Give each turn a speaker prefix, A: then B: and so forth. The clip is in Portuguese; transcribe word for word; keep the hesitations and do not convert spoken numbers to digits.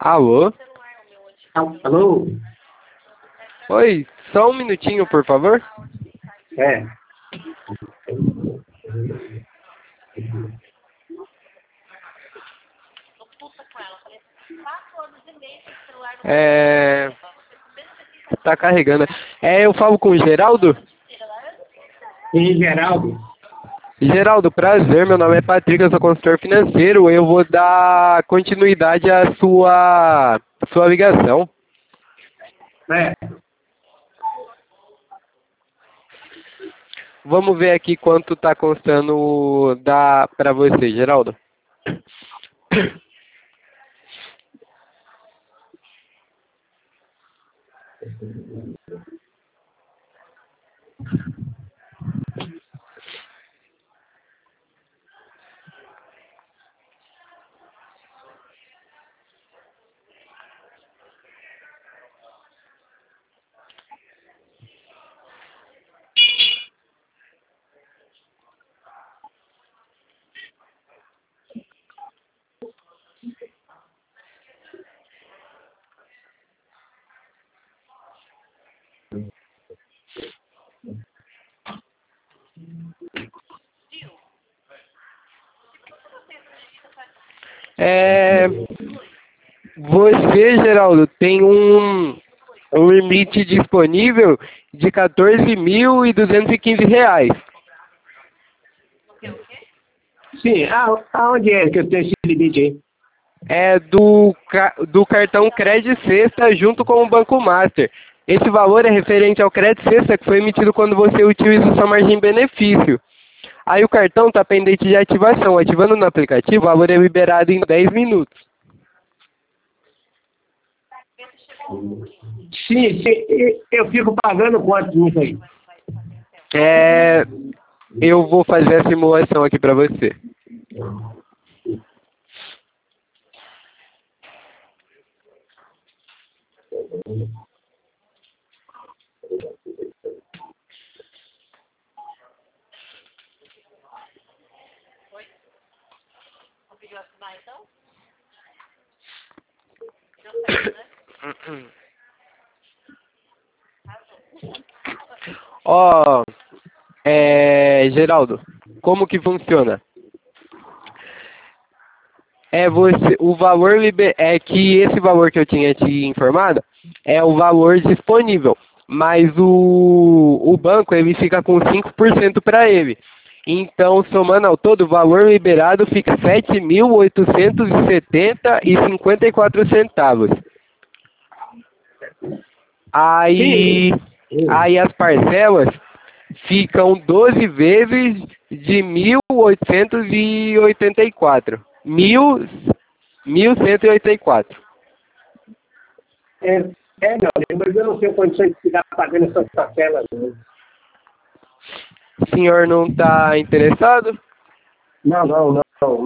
A: Alô?
B: Al- Alô?
A: Oi, só um minutinho, por favor.
B: É.
A: É... Tá carregando. É, eu falo com o Geraldo?
B: E Geraldo?
A: Geraldo, prazer, meu nome é Patrick, eu sou consultor financeiro, eu vou dar continuidade à sua, sua ligação.
B: É.
A: Vamos ver aqui quanto tá constando da para você, Geraldo. É, você, Geraldo, tem um, um limite disponível de quatorze mil e duzentos e quinze reais.
B: Sim, a- aonde é que eu tenho esse limite aí?
A: É do, ca- do cartão Credit Sexta junto com o Banco Master. Esse valor é referente ao Credit Sexta que foi emitido quando você utiliza sua margem de benefício. Aí o cartão está pendente de ativação. Ativando no aplicativo, o valor é liberado em dez minutos.
B: Sim, sim, e- eu fico pagando quanto nisso aí?
A: É, eu vou fazer a simulação aqui para você. Ó, é, Geraldo, como que funciona? É você, o valor liber, é que esse valor que eu tinha te informado é o valor disponível, mas o, o banco ele fica com cinco por cento para ele. Então, somando ao todo, o valor liberado fica sete mil oitocentos e setenta e cinquenta e quatro centavos. Aí,
B: Sim. Hum.
A: aí as parcelas ficam doze vezes de mil oitocentos e oitenta e quatro. Mil, mil cento e oitenta e quatro.
B: É, é, meu amigo, mas eu não tenho condições de ficar pagando essas parcelas.
A: O senhor não está interessado?
B: Não, não, não.